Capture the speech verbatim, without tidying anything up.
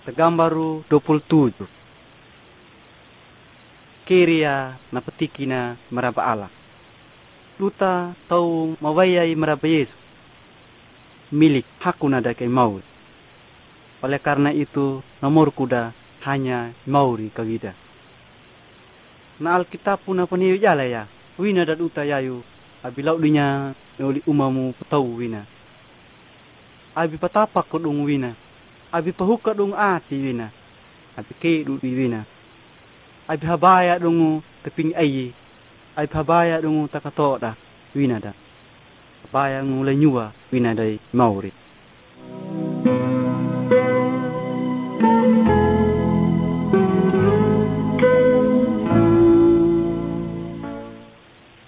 Segambaru dua puluh tujuh. Kiria na petikina meraba Allah. Luta tau mawayai meraba Yesus. Milik hakuna dakai maut. Oleh karena itu nomor kuda hanya mauri kagida. Na Alkitab puna paniu jala ya. Wina dan uta yayu. Abi laudinya oli umamu petau wina. Abi patapak kodung wina. Abi pahuka dong ati wina. Abi kedu wina. Abi habaya dongu teping ayi. Abi habaya dongu takatoda wina da. Habaya ngulai nyua wina dai mauri.